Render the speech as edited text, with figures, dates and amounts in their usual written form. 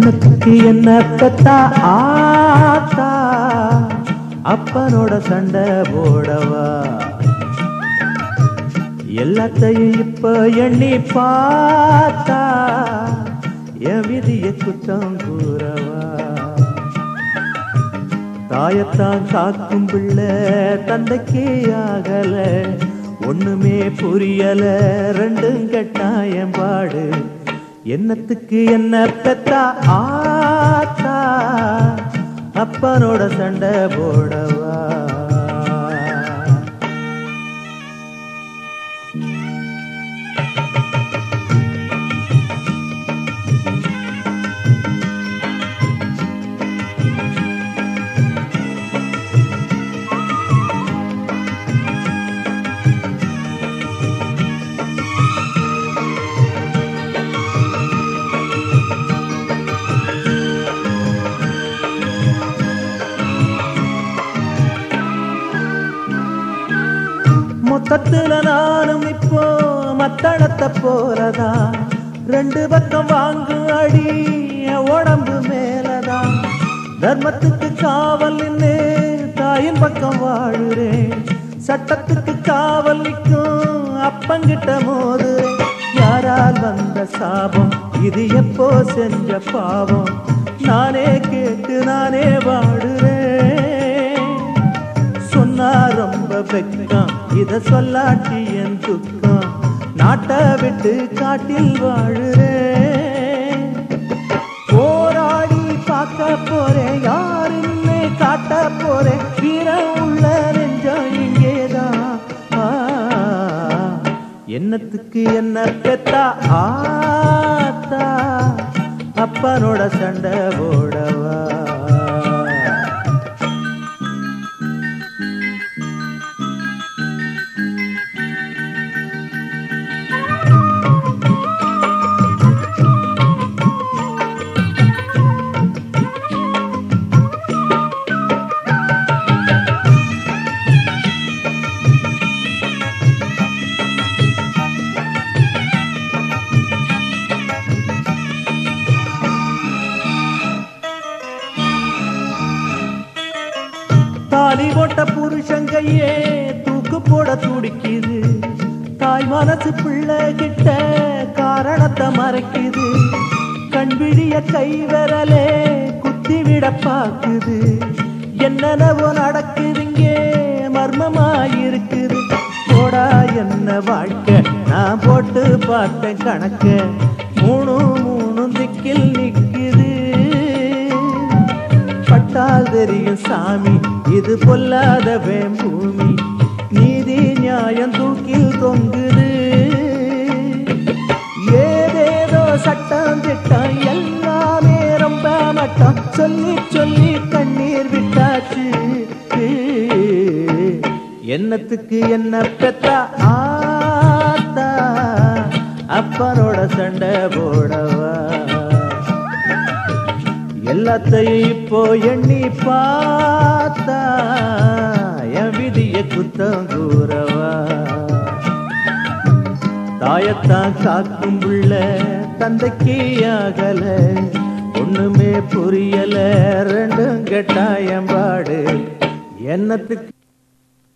என்னத்துக்கு என்ன பெத்தா ஆத்தா அப்பனோட சண்டை போடவா எல்லாத்தையும் இப்ப எண்ணி பார்த்தா என் விதிய குத்தம் கூறவா தாயத்தான் காக்கும் பிள்ளை தந்தைக்கே ஆகல ஒண்ணுமே புரியல ரெண்டும் கட்டாயம் பாடு என்னத்துக்கு என்ன பெத்தா ஆத்தா அப்பனோட சண்டை போடவா மொத்தத்துல நானும் இப்போ மத்தளத்தை போறதா ரெண்டு பக்கம் வாங்கு அடி உடம்பு மேலதான் தர்மத்துக்கு காவல் நின்று தாயின் பக்கம் வாழுறேன் சட்டத்துக்கு காவல் நிற்கும் அப்பங்கிட்ட மோதுறேன் யாரால் வந்த சாபம் இது எப்போ செஞ்ச பாவம் நானே கேட்டு நானே வாடுறேன் சொன்னா ரொம்ப வெக்கம் இத சொல்லாட்டி என் துக்கம் நாட்டை விட்டு காட்டில் வாழுறேன் போராடி பார்க்க போறேன் யாருன்னு காட்ட போறேன் வீரம் உள்ள நெஞ்சம் இங்கேதான் என்னத்துக்கு என்ன பெத்தா ஆத்தா அப்பனோட சண்டை போடவா தாலி போட்ட புருஷங்கையே தூக்கு போட துடிக்குது தாய் மனசு பிள்ளை கிட்ட காரணத்தை மறைக்குது கண்விழிய கை விரலே குத்தி விட பாக்குது என்னென்னவோ நடக்குதுங்க மர்மமாயிருக்குது போடா என்ன வாழ்க்கை நான் போட்டு பார்த்தேன் கணக்க மூணு திக்கில் நிக்குது பட்டால் தெரியும் சாமி இது பொல்லாதவன் பூமி நீதி நியாயம் தூக்கில் தொங்குது ஏதேதோ சட்டம் திட்டம் எல்லாமே ரொம்ப மட்டம் சொல்லி சொல்லி கண்ணீர் விட்டாச்சு என்னத்துக்கு என்ன பெத்தா ஆத்தா அப்பனோட சண்டை போடவா எல்லாத்தையும் இப்போ எண்ணி பார்த்தா என் விதிய குத்தம் கூறவா தாயத்தான் காக்கும் புள்ள தந்தைக்கு ஆகல ஒண்ணுமே புரியல ரெண்டும் கட்டாயம் பாடு என்னத்துக்கு